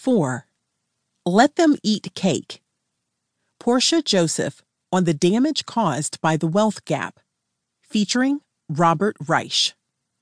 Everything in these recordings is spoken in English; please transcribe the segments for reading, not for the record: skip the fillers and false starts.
4. Let them eat cake. Portia Joseph on the damage caused by the wealth gap, featuring Robert Reich.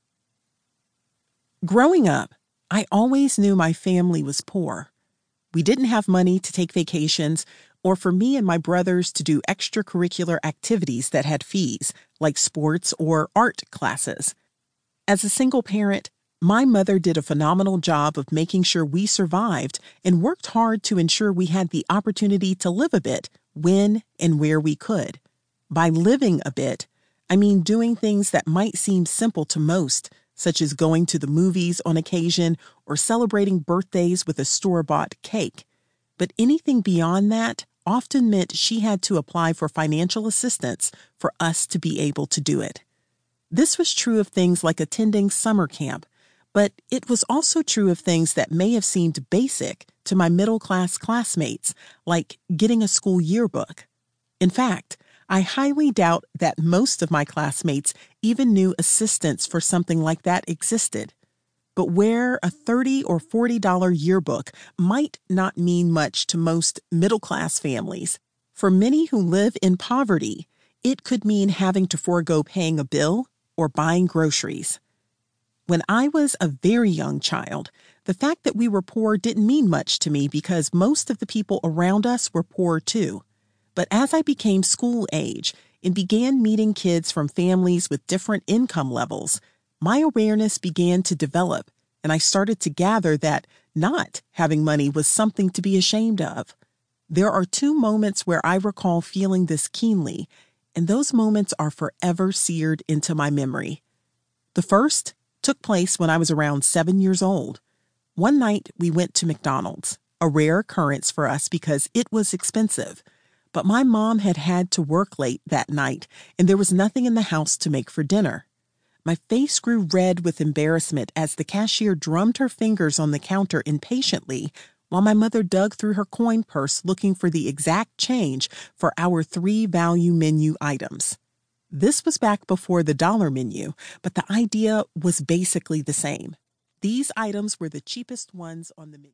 Growing up, I always knew my family was poor. We didn't have money to take vacations or for me and my brothers to do extracurricular activities that had fees, like sports or art classes. As a single parent, my mother did a phenomenal job of making sure we survived and worked hard to ensure we had the opportunity to live a bit when and where we could. By living a bit, I mean doing things that might seem simple to most, such as going to the movies on occasion or celebrating birthdays with a store-bought cake. But anything beyond that often meant she had to apply for financial assistance for us to be able to do it. This was true of things like attending summer camp, but it was also true of things that may have seemed basic to my middle-class classmates, like getting a school yearbook. In fact, I highly doubt that most of my classmates even knew assistance for something like that existed. But where a $30 or $40 yearbook might not mean much to most middle-class families, for many who live in poverty, it could mean having to forego paying a bill or buying groceries. When I was a very young child, the fact that we were poor didn't mean much to me because most of the people around us were poor too. But as I became school age and began meeting kids from families with different income levels, my awareness began to develop, and I started to gather that not having money was something to be ashamed of. There are 2 moments where I recall feeling this keenly, and those moments are forever seared into my memory. The first took place when I was around 7 years old. One night we went to McDonald's, a rare occurrence for us because it was expensive. But my mom had had to work late that night, and there was nothing in the house to make for dinner. My face grew red with embarrassment as the cashier drummed her fingers on the counter impatiently while my mother dug through her coin purse looking for the exact change for our 3 value menu items. This was back before the dollar menu, but the idea was basically the same. These items were the cheapest ones on the menu.